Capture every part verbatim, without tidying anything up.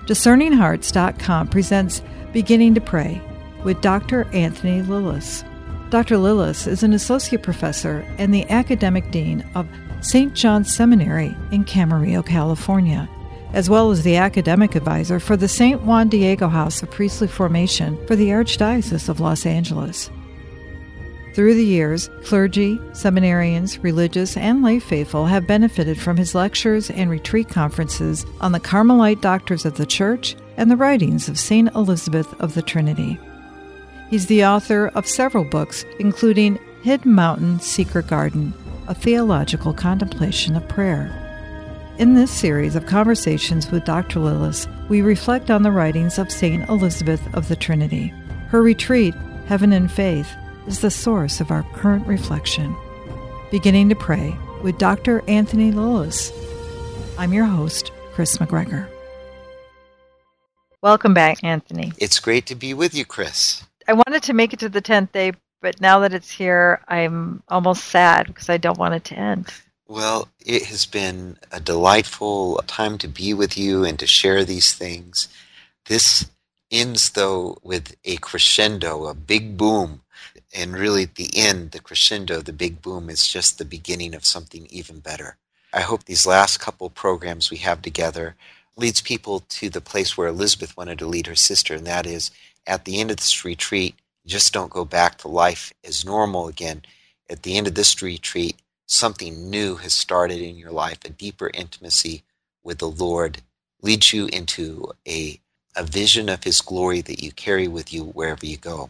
Discerning Hearts dot com presents Beginning to Pray with Doctor Anthony Lillis. Doctor Lillis is an associate professor and the academic dean of Saint John's Seminary in Camarillo, California, as well as the academic advisor for the Saint Juan Diego House of Priestly Formation for the Archdiocese of Los Angeles. Through the years, clergy, seminarians, religious, and lay faithful have benefited from his lectures and retreat conferences on the Carmelite doctors of the Church and the writings of Saint Elizabeth of the Trinity. He's the author of several books, including Hidden Mountain, Secret Garden, a theological contemplation of prayer. In this series of conversations with Doctor Lillis, we reflect on the writings of Saint Elizabeth of the Trinity. Her retreat, Heaven and Faith, is the source of our current reflection. Beginning to Pray with Doctor Anthony Lillis. I'm your host, Chris McGregor. Welcome back, Anthony. It's great to be with you, Chris. I wanted to make it to the tenth day, but now that it's here, I'm almost sad because I don't want it to end. Well, it has been a delightful time to be with you and to share these things. This ends, though, with a crescendo, a big boom. And really, at the end, the crescendo, the big boom, is just the beginning of something even better. I hope these last couple programs we have together leads people to the place where Elizabeth wanted to lead her sister, and that is, at the end of this retreat, just don't go back to life as normal again. At the end of this retreat, something new has started in your life, a deeper intimacy with the Lord leads you into a, a vision of His glory that you carry with you wherever you go.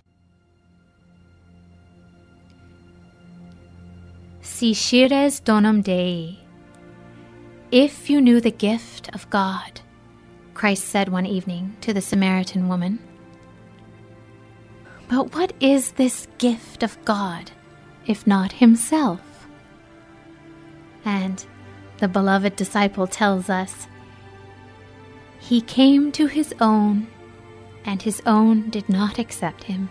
Si scires donum Dei. If you knew the gift of God, Christ said one evening to the Samaritan woman. But what is this gift of God, if not Himself? And the beloved disciple tells us, He came to His own, and His own did not accept Him.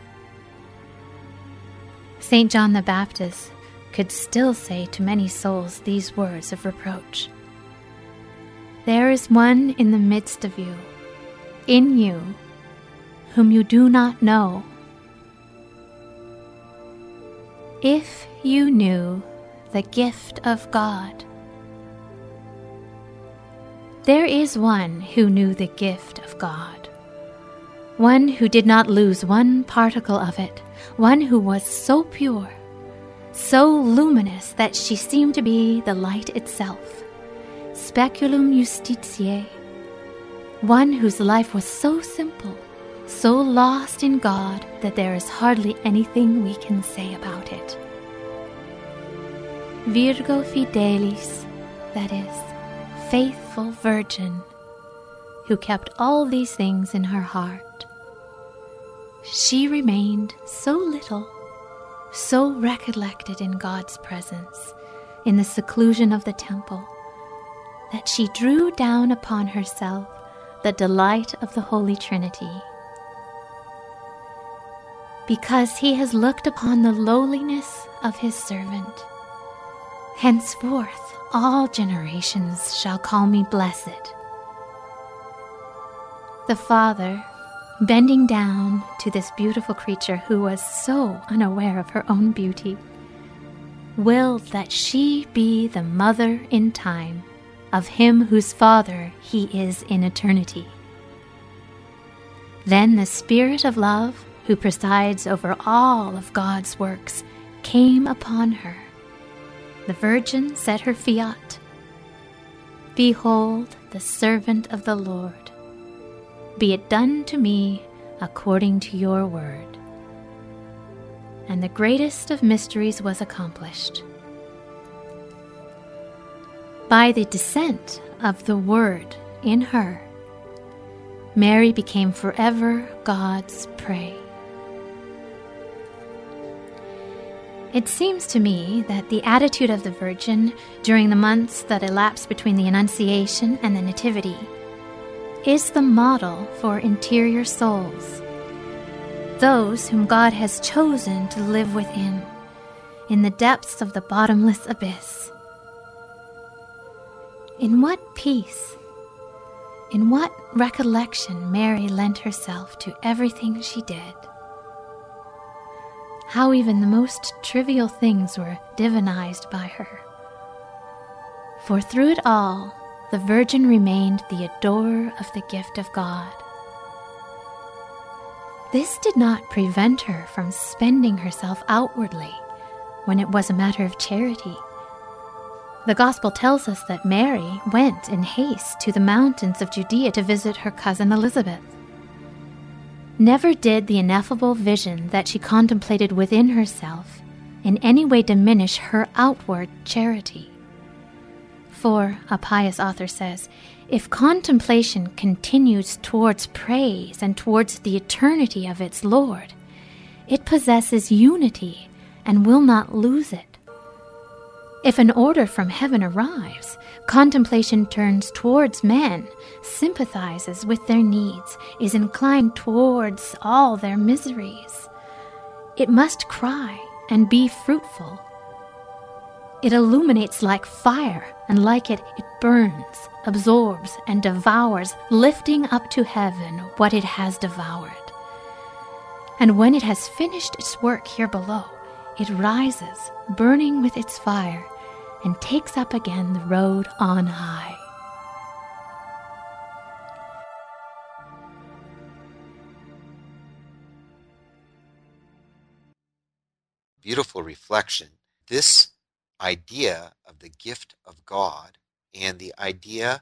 Saint John the Baptist could still say to many souls these words of reproach. There is one in the midst of you, in you, whom you do not know. If you knew the gift of God. There is one who knew the gift of God, one who did not lose one particle of it, one who was so pure, so luminous that she seemed to be the light itself, speculum justitiae, one whose life was so simple, so lost in God that there is hardly anything we can say about it. Virgo fidelis, that is, faithful virgin, who kept all these things in her heart. She remained so little, so recollected in God's presence, in the seclusion of the temple, that she drew down upon herself the delight of the Holy Trinity. Because He has looked upon the lowliness of His servant, henceforth all generations shall call me blessed. The Father, bending down to this beautiful creature who was so unaware of her own beauty, willed that she be the mother in time of Him whose Father He is in eternity. Then the Spirit of love, who presides over all of God's works, came upon her. The Virgin said her fiat, Behold the servant of the Lord. Be it done to me according to your word. And the greatest of mysteries was accomplished. By the descent of the Word in her, Mary became forever God's prey. It seems to me that the attitude of the Virgin during the months that elapsed between the Annunciation and the Nativity is the model for interior souls, those whom God has chosen to live within, in the depths of the bottomless abyss. In what peace, In what recollection Mary lent herself to everything she did. How even the most trivial things were divinized by her. For through it all, the Virgin remained the adorer of the gift of God. This did not prevent her from spending herself outwardly when it was a matter of charity. The Gospel tells us that Mary went in haste to the mountains of Judea to visit her cousin Elizabeth. Never did the ineffable vision that she contemplated within herself in any way diminish her outward charity. For, a pious author says, if contemplation continues towards praise and towards the eternity of its Lord, it possesses unity and will not lose it. If an order from heaven arrives, contemplation turns towards men, sympathizes with their needs, is inclined towards all their miseries. It must cry and be fruitful. It illuminates like fire, and like it, it burns, absorbs, and devours, lifting up to heaven what it has devoured. And when it has finished its work here below, it rises, burning with its fire, and takes up again the road on high. Beautiful reflection. This idea of the gift of God and the idea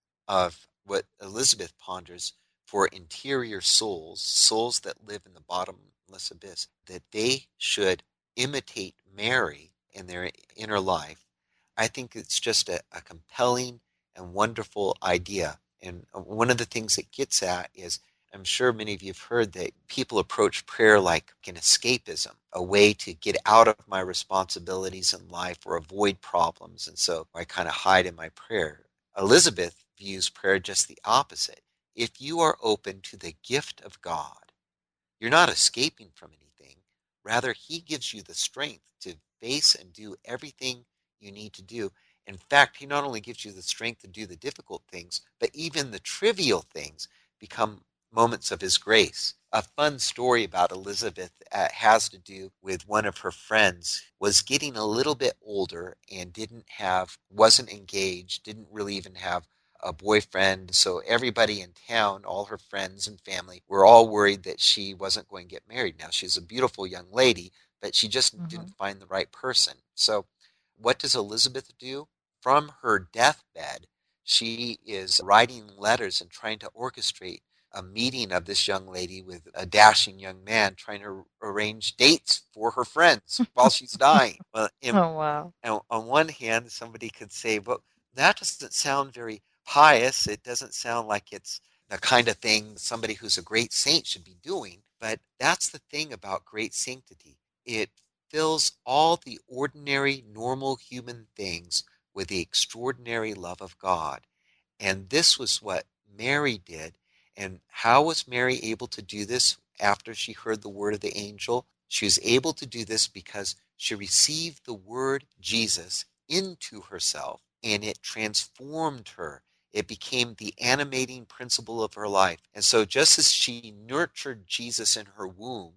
of what Elizabeth ponders for interior souls, souls that live in the bottomless abyss, that they should imitate Mary in their inner life. I think it's just a, a compelling and wonderful idea. And one of the things it gets at is, I'm sure many of you have heard that people approach prayer like an escapism, a way to get out of my responsibilities in life or avoid problems. And so I kind of hide in my prayer. Elizabeth views prayer just the opposite. If you are open to the gift of God, you're not escaping from anything. Rather, he gives you the strength to face and do everything you need to do. In fact, he not only gives you the strength to do the difficult things, but even the trivial things become moments of his grace. A fun story about Elizabeth uh, has to do with one of her friends was getting a little bit older and didn't have, wasn't engaged, didn't really even have a boyfriend. So everybody in town, all her friends and family, were all worried that she wasn't going to get married. Now, she's a beautiful young lady, but she just mm-hmm. didn't find the right person. So what does Elizabeth do? From her deathbed, she is writing letters and trying to orchestrate a meeting of this young lady with a dashing young man, trying to arrange dates for her friends while she's dying. Well, in, oh, wow. And on one hand, somebody could say, well, that doesn't sound very pious. It doesn't sound like it's the kind of thing somebody who's a great saint should be doing. But that's the thing about great sanctity. It fills all the ordinary, normal human things with the extraordinary love of God. And this was what Mary did. And how was Mary able to do this after she heard the word of the angel? She was able to do this because she received the word Jesus into herself, and it transformed her. It became the animating principle of her life. And so just as she nurtured Jesus in her womb,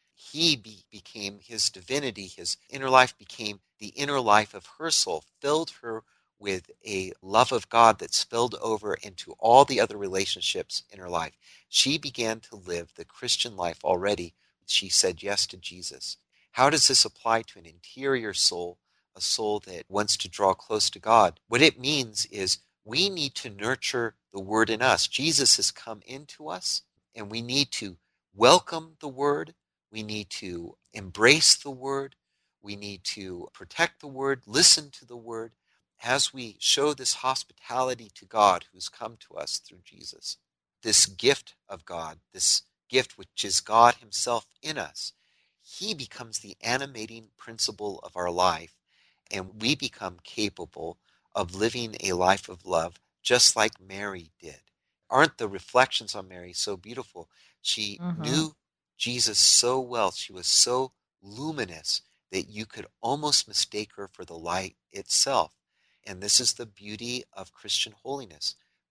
he be, became his divinity, his inner life became the inner life of her soul, filled her with a love of God that spilled over into all the other relationships in her life. She began to live the Christian life already. She said yes to Jesus. How does this apply to an interior soul, a soul that wants to draw close to God? What it means is we need to nurture the word in us. Jesus has come into us, and we need to welcome the word. We need to embrace the word. We need to protect the word, listen to the word, as we show this hospitality to God who's come to us through Jesus. This gift of God, this gift which is God himself in us, he becomes the animating principle of our life, and we become capable of living a life of love just like Mary did. Aren't the reflections on Mary so beautiful? She mm-hmm. knew Jesus so well. She was so luminous that you could almost mistake her for the light itself. And this is the beauty of Christian holiness.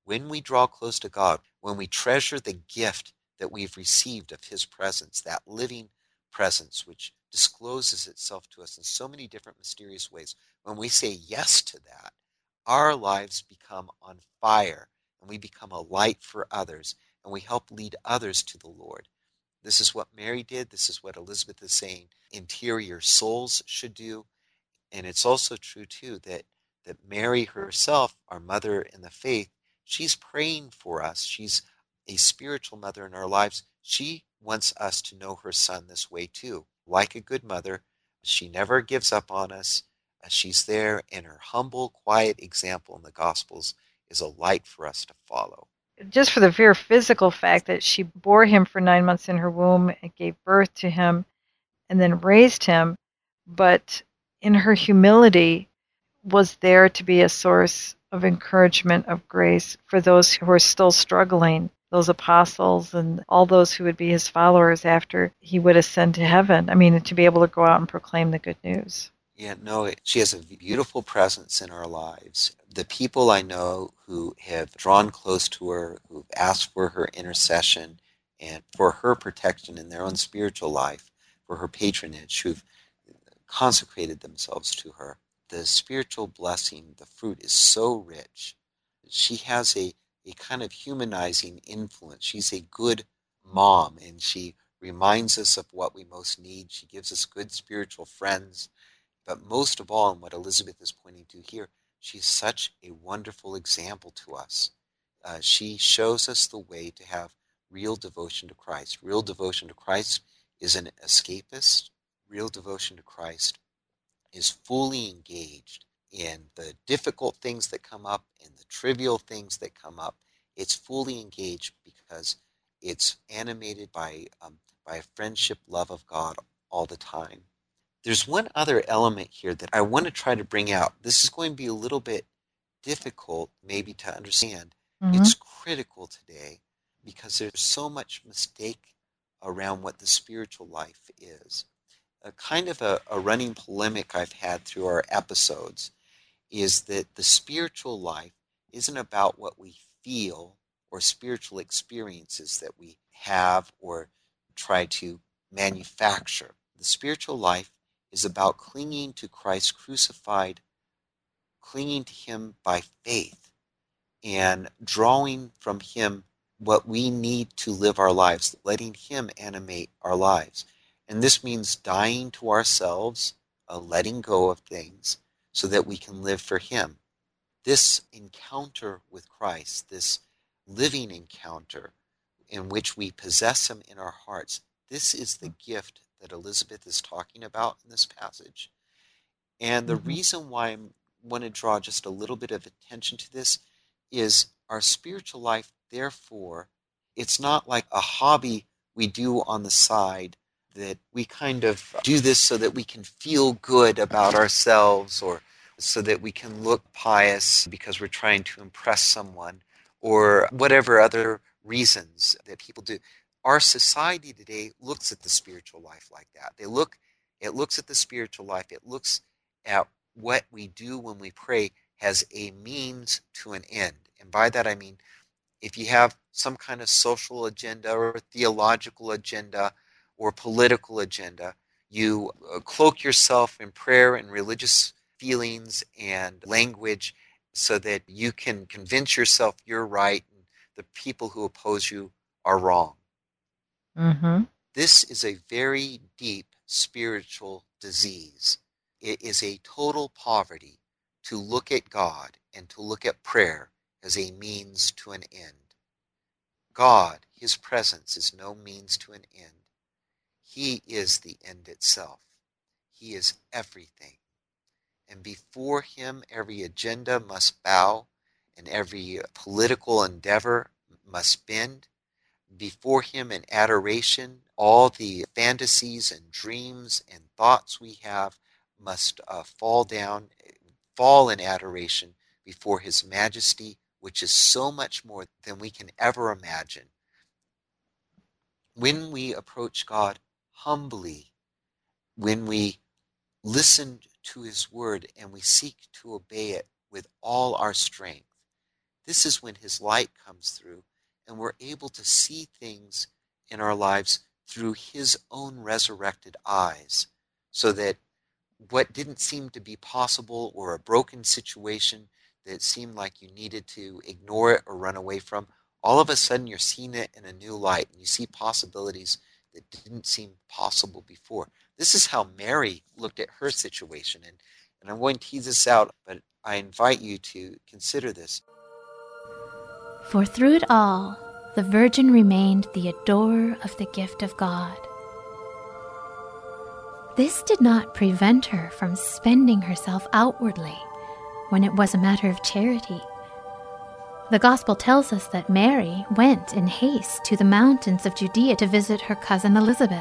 When we draw close to God, when we treasure the gift that we've received of his presence, that living presence which discloses itself to us in so many different mysterious ways, when we say yes to that, our lives become on fire and we become a light for others and we help lead others to the Lord. This is what Mary did. This is what Elizabeth is saying interior souls should do. And it's also true, too, that, that Mary herself, our mother in the faith, she's praying for us. She's a spiritual mother in our lives. She wants us to know her son this way, too. Like a good mother, she never gives up on us. She's there, and her humble, quiet example in the Gospels is a light for us to follow. Just for the very physical fact that she bore him for nine months in her womb and gave birth to him and then raised him, but in her humility was there to be a source of encouragement, of grace for those who are still struggling, those apostles and all those who would be his followers after he would ascend to heaven. I mean, to be able to go out and proclaim the good news. Yeah, no, she has a beautiful presence in our lives. The people I know who have drawn close to her, who've asked for her intercession and for her protection in their own spiritual life, for her patronage, who've consecrated themselves to her, the spiritual blessing, the fruit is so rich. She has a, a kind of humanizing influence. She's a good mom, and she reminds us of what we most need. She gives us good spiritual friends. But most of all, and what Elizabeth is pointing to here, she's such a wonderful example to us. Uh, she shows us the way to have real devotion to Christ. Real devotion to Christ is an escapist. Real devotion to Christ is fully engaged in the difficult things that come up, in the trivial things that come up. It's fully engaged because it's animated by, um, by a friendship, love of God all the time. There's one other element here that I want to try to bring out. This is going to be a little bit difficult maybe to understand. Mm-hmm. It's critical today because there's so much mistake around what the spiritual life is. A kind of a, a running polemic I've had through our episodes is that the spiritual life isn't about what we feel or spiritual experiences that we have or try to manufacture. The spiritual life is about clinging to Christ crucified, clinging to him by faith, and drawing from him what we need to live our lives, letting him animate our lives. And this means dying to ourselves, uh, letting go of things, so that we can live for him. This encounter with Christ, this living encounter in which we possess him in our hearts, this is the gift that Elizabeth is talking about in this passage. And the Mm-hmm. reason why I want to draw just a little bit of attention to this is our spiritual life, therefore, it's not like a hobby we do on the side that we kind of do this so that we can feel good about ourselves or so that we can look pious because we're trying to impress someone or whatever other reasons that people do. Our society today looks at the spiritual life like that. They look, it looks at the spiritual life. It looks at what we do when we pray as a means to an end. And by that I mean, if you have some kind of social agenda or theological agenda or political agenda, you cloak yourself in prayer and religious feelings and language so that you can convince yourself you're right and the people who oppose you are wrong. Mm-hmm. This is a very deep spiritual disease. It is a total poverty to look at God and to look at prayer as a means to an end. God, his presence, is no means to an end. He is the end itself. He is everything. And before him, every agenda must bow and every political endeavor must bend. Before him in adoration, all the fantasies and dreams and thoughts we have must uh, fall down, fall in adoration before his majesty, which is so much more than we can ever imagine. When we approach God humbly, when we listen to his word and we seek to obey it with all our strength, this is when his light comes through, and we're able to see things in our lives through his own resurrected eyes, so that what didn't seem to be possible, or a broken situation that seemed like you needed to ignore it or run away from, all of a sudden you're seeing it in a new light, and you see possibilities that didn't seem possible before. This is how Mary looked at her situation, and, and I'm going to tease this out, but I invite you to consider this. For through it all, the Virgin remained the adorer of the gift of God. This did not prevent her from spending herself outwardly when it was a matter of charity. The Gospel tells us that Mary went in haste to the mountains of Judea to visit her cousin Elizabeth.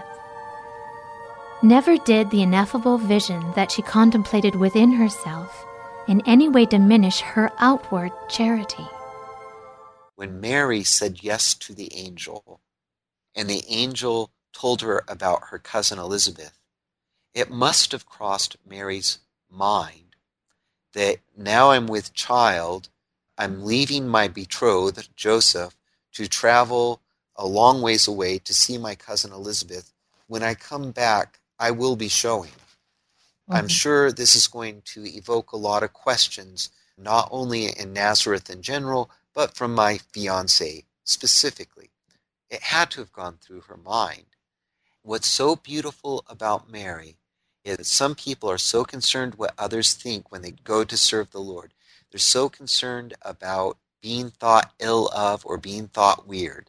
Never did the ineffable vision that she contemplated within herself in any way diminish her outward charity. When Mary said yes to the angel, and the angel told her about her cousin Elizabeth, it must have crossed Mary's mind that now I'm with child, I'm leaving my betrothed, Joseph, to travel a long ways away to see my cousin Elizabeth. When I come back, I will be showing. Mm-hmm. I'm sure this is going to evoke a lot of questions, not only in Nazareth in general, but from my fiancé specifically. It had to have gone through her mind. What's so beautiful about Mary is that some people are so concerned what others think when they go to serve the Lord. They're so concerned about being thought ill of or being thought weird.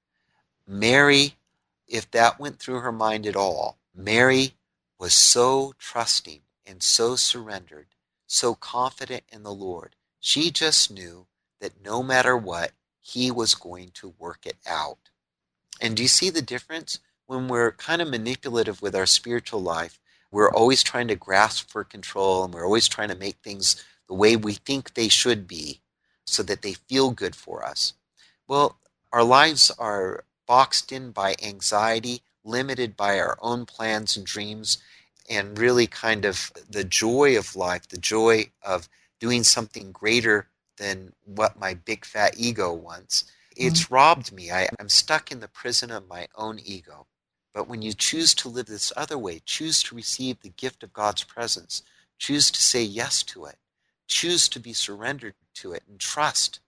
Mary, if that went through her mind at all, Mary was so trusting and so surrendered, so confident in the Lord. She just knew that no matter what, he was going to work it out. And do you see the difference? When we're kind of manipulative with our spiritual life, we're always trying to grasp for control, and we're always trying to make things the way we think they should be so that they feel good for us. Well, our lives are boxed in by anxiety, limited by our own plans and dreams, and really kind of the joy of life, the joy of doing something greater than what my big fat ego wants. It's mm-hmm. robbed me. I, I'm stuck in the prison of my own ego. But when you choose to live this other way, choose to receive the gift of God's presence, choose to say yes to it, choose to be surrendered to it, and trust,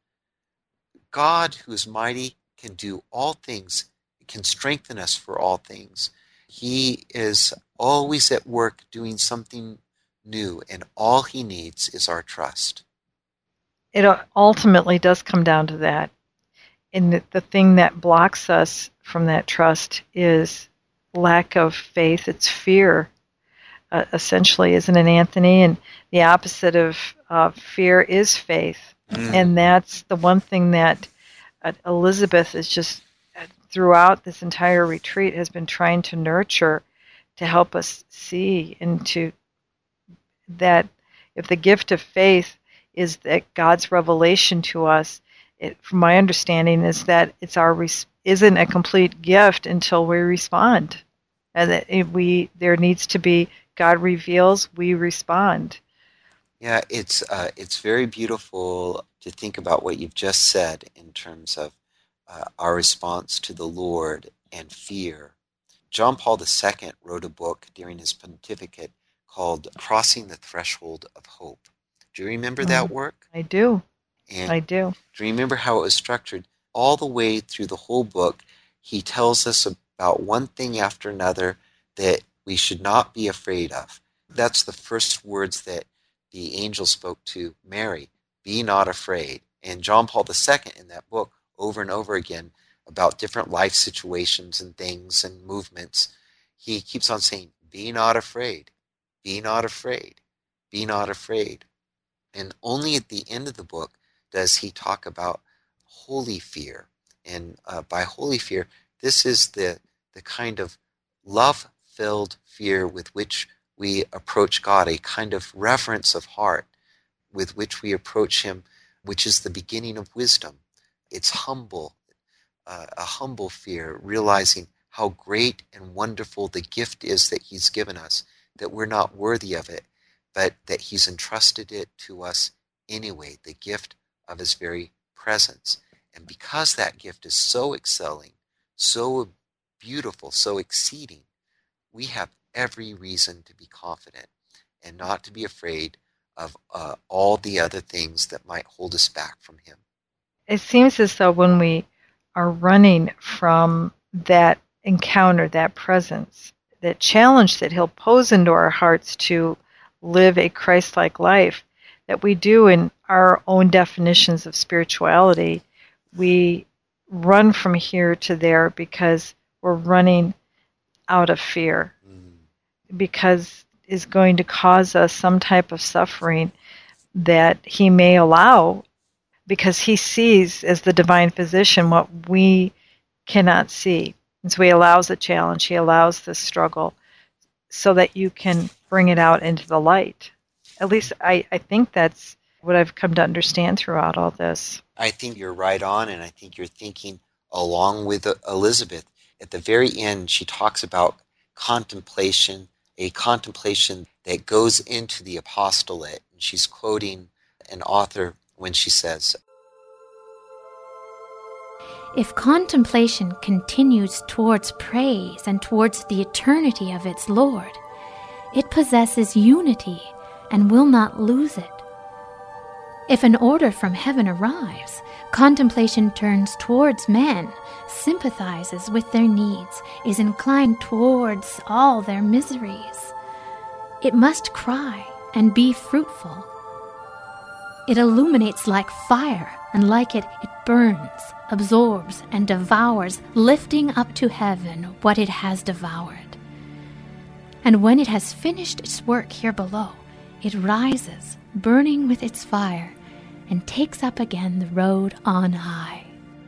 God, who is mighty, can do all things, can strengthen us for all things. He is always at work doing something new, and all he needs is our trust. It ultimately does come down to that. And the, the thing that blocks us from that trust is lack of faith. It's fear, uh, essentially, isn't it, Anthony? And the opposite of uh, fear is faith. Mm. And that's the one thing that uh, Elizabeth is just, uh, throughout this entire retreat, has been trying to nurture to help us see into that if the gift of faith is that God's revelation to us, it, from my understanding, is that it's our res- isn't a complete gift until we respond, and that if we there needs to be God reveals, we respond. Yeah, it's uh, it's very beautiful to think about what you've just said in terms of uh, our response to the Lord and fear. John Paul the Second wrote a book during his pontificate called Crossing the Threshold of Hope. Do you remember mm, that work? I do. And I do. Do you remember how it was structured? All the way through the whole book, he tells us about one thing after another that we should not be afraid of. That's the first words that the angel spoke to Mary. Be not afraid. And John Paul the Second in that book, over and over again, about different life situations and things and movements, he keeps on saying, be not afraid. Be not afraid. Be not afraid. And only at the end of the book does he talk about holy fear. And uh, by holy fear, this is the, the kind of love-filled fear with which we approach God, a kind of reverence of heart with which we approach him, which is the beginning of wisdom. It's humble, uh, a humble fear, realizing how great and wonderful the gift is that he's given us, that we're not worthy of it, but that he's entrusted it to us anyway, the gift of his very presence. And because that gift is so excelling, so beautiful, so exceeding, we have every reason to be confident and not to be afraid of uh, all the other things that might hold us back from him. It seems as though when we are running from that encounter, that presence, that challenge that he'll pose into our hearts to live a Christ-like life, that we do in our own definitions of spirituality, we run from here to there because we're running out of fear, mm. because is going to cause us some type of suffering that he may allow, because he sees as the divine physician what we cannot see. And so he allows the challenge, he allows the struggle so that you can bring it out into the light. At least I, I think that's what I've come to understand throughout all this. I think you're right on, and I think you're thinking along with Elizabeth. At the very end, she talks about contemplation, a contemplation that goes into the apostolate. And she's quoting an author when she says, "If contemplation continues towards praise and towards the eternity of its Lord, it possesses unity and will not lose it. If an order from heaven arrives, contemplation turns towards men, sympathizes with their needs, is inclined towards all their miseries. It must cry and be fruitful. It illuminates like fire, and like it, it burns, absorbs, and devours, lifting up to heaven what it has devoured. And when it has finished its work here below, it rises, burning with its fire, and takes up again the road on high."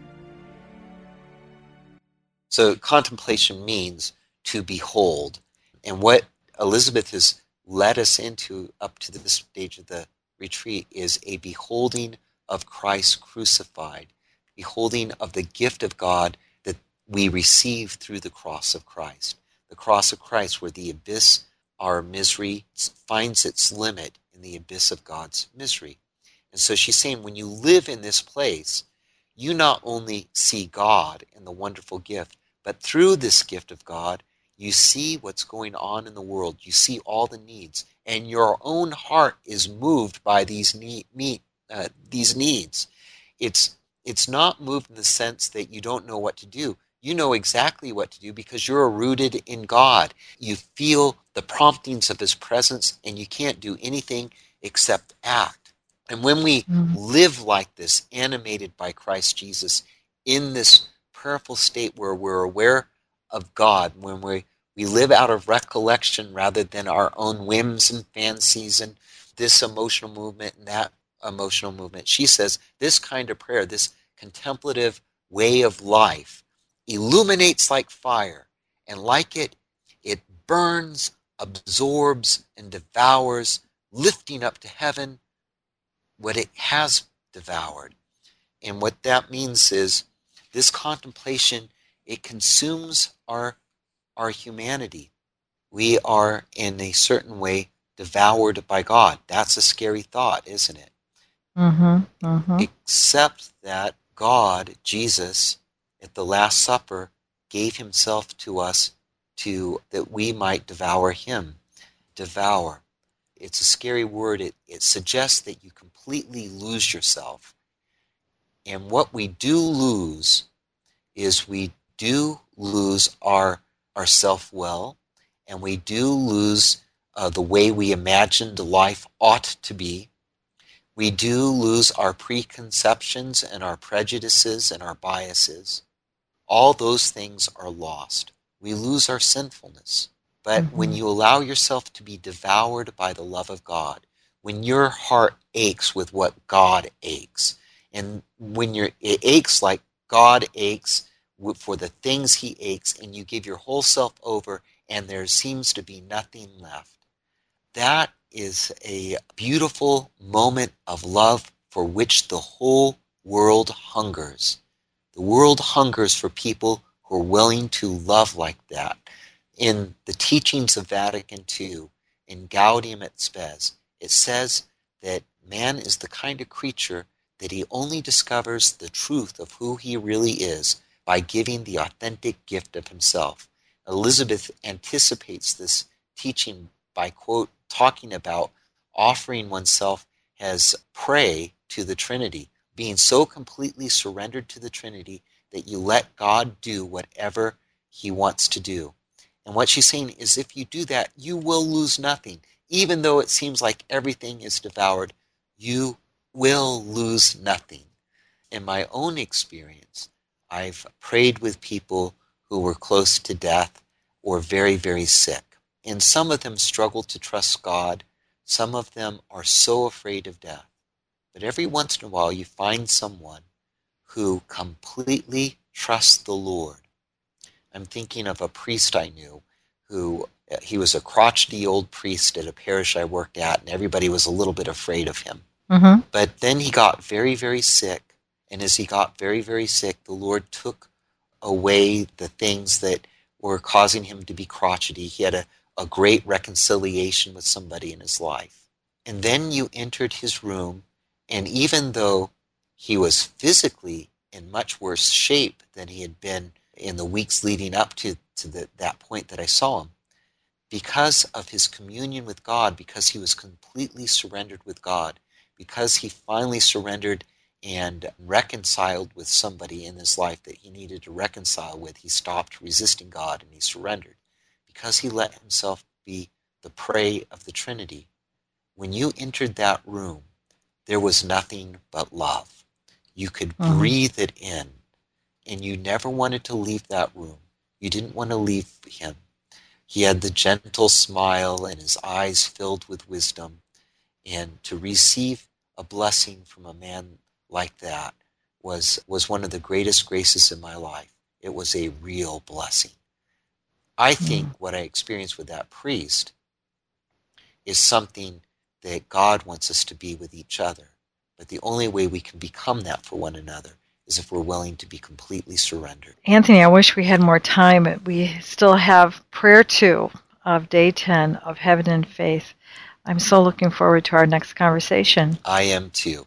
So contemplation means to behold. And what Elizabeth has led us into up to this stage of the retreat is a beholding of Christ crucified, beholding of the gift of God that we receive through the cross of Christ. The cross of Christ, where the abyss, our misery, finds its limit in the abyss of God's misery. And so she's saying, when you live in this place, you not only see God and the wonderful gift, but through this gift of God, you see what's going on in the world. You see all the needs, and your own heart is moved by these need, meet, uh, these needs. It's it's not moved in the sense that you don't know what to do. You know exactly what to do because you're rooted in God. You feel the promptings of his presence, and you can't do anything except act. And when we mm. live like this, animated by Christ Jesus, in this prayerful state where we're aware of God, when we, we live out of recollection rather than our own whims and fancies and this emotional movement and that emotional movement, she says this kind of prayer, this contemplative way of life, illuminates like fire, and like it, it burns, absorbs, and devours, lifting up to heaven what it has devoured. And what that means is this contemplation, it consumes our, our humanity. We are, in a certain way, devoured by God. That's a scary thought, isn't it? Mm-hmm, mm-hmm. Except that God, Jesus, at the Last Supper, gave himself to us to that we might devour him. Devour. It's a scary word. It, it suggests that you completely lose yourself. And what we do lose is we do lose our, our self-will, and we do lose uh, the way we imagined life ought to be. We do lose our preconceptions and our prejudices and our biases. All those things are lost. We lose our sinfulness. But mm-hmm. when you allow yourself to be devoured by the love of God, when your heart aches with what God aches, and when you're, it aches like God aches for the things he aches, and you give your whole self over, and there seems to be nothing left, that is a beautiful moment of love for which the whole world hungers. The world hungers for people who are willing to love like that. In the teachings of Vatican two, in Gaudium et Spes, it says that man is the kind of creature that he only discovers the truth of who he really is by giving the authentic gift of himself. Elizabeth anticipates this teaching by, quote, talking about offering oneself as prey to the Trinity, being so completely surrendered to the Trinity that you let God do whatever he wants to do. And what she's saying is, if you do that, you will lose nothing. Even though it seems like everything is devoured, you will lose nothing. In my own experience, I've prayed with people who were close to death or very, very sick. And some of them struggle to trust God. Some of them are so afraid of death. But every once in a while, you find someone who completely trusts the Lord. I'm thinking of a priest I knew who, he was a crotchety old priest at a parish I worked at, and everybody was a little bit afraid of him. Mm-hmm. But then he got very, very sick, and as he got very, very sick, the Lord took away the things that were causing him to be crotchety. He had a, a great reconciliation with somebody in his life. And then you entered his room, and even though he was physically in much worse shape than he had been in the weeks leading up to, to the, that point that I saw him, because of his communion with God, because he was completely surrendered with God, because he finally surrendered and reconciled with somebody in his life that he needed to reconcile with, he stopped resisting God and he surrendered. Because he let himself be the prey of the Trinity, when you entered that room, there was nothing but love. You could mm-hmm. breathe it in, and you never wanted to leave that room. You didn't want to leave him. He had the gentle smile and his eyes filled with wisdom. And to receive a blessing from a man like that was, was one of the greatest graces in my life. It was a real blessing. I think mm. what I experienced with that priest is something that God wants us to be with each other. But the only way we can become that for one another is if we're willing to be completely surrendered. Anthony, I wish we had more time, but we still have prayer two of day ten of Heaven and Faith. I'm so looking forward to our next conversation. I am too.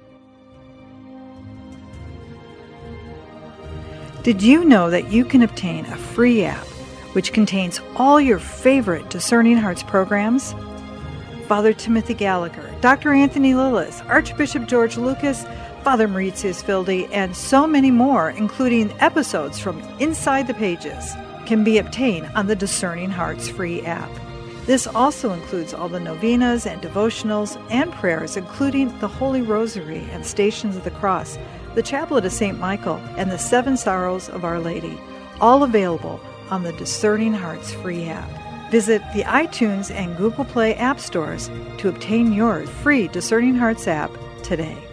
Did you know that you can obtain a free app which contains all your favorite Discerning Hearts programs? Father Timothy Gallagher, Doctor Anthony Lilles, Archbishop George Lucas, Father Mauritius Fildi, and so many more, including episodes from Inside the Pages, can be obtained on the Discerning Hearts free app. This also includes all the novenas and devotionals and prayers, including the Holy Rosary and Stations of the Cross, the Chaplet of Saint Michael, and the Seven Sorrows of Our Lady, all available on the Discerning Hearts free app. Visit the iTunes and Google Play app stores to obtain your free Discerning Hearts app today.